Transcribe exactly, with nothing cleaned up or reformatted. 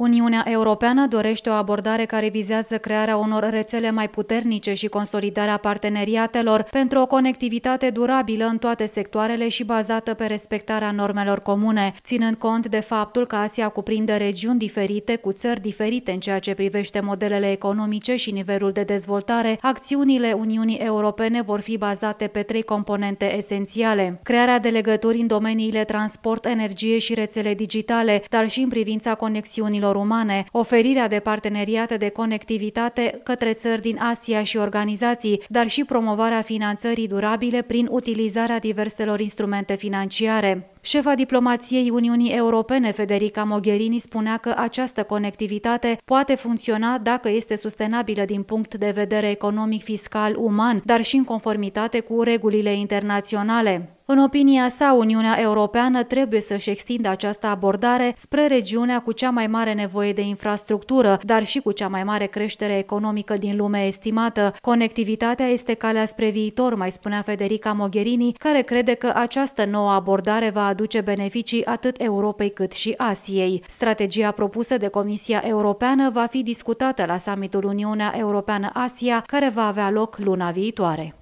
Uniunea Europeană dorește o abordare care vizează crearea unor rețele mai puternice și consolidarea parteneriatelor pentru o conectivitate durabilă în toate sectoarele și bazată pe respectarea normelor comune, ținând cont de faptul că Asia cuprinde regiuni diferite cu țări diferite în ceea ce privește modelele economice și nivelul de dezvoltare. Acțiunile Uniunii Europene vor fi bazate pe trei componente esențiale: crearea de legături în domeniile transport, energie și rețele digitale, dar și în privința conexiunilor umane, oferirea de parteneriate de conectivitate către țări din Asia și organizații, dar și promovarea finanțării durabile prin utilizarea diverselor instrumente financiare. Șefa diplomației Uniunii Europene, Federica Mogherini, spunea că această conectivitate poate funcționa dacă este sustenabilă din punct de vedere economic, fiscal, uman, dar și în conformitate cu regulile internaționale. În opinia sa, Uniunea Europeană trebuie să-și extindă această abordare spre regiunea cu cea mai mare nevoie de infrastructură, dar și cu cea mai mare creștere economică din lume estimată. Conectivitatea este calea spre viitor, mai spunea Federica Mogherini, care crede că această nouă abordare va aduce beneficii atât Europei cât și Asiei. Strategia propusă de Comisia Europeană va fi discutată la summitul Uniunea Europeană-Asia, care va avea loc luna viitoare.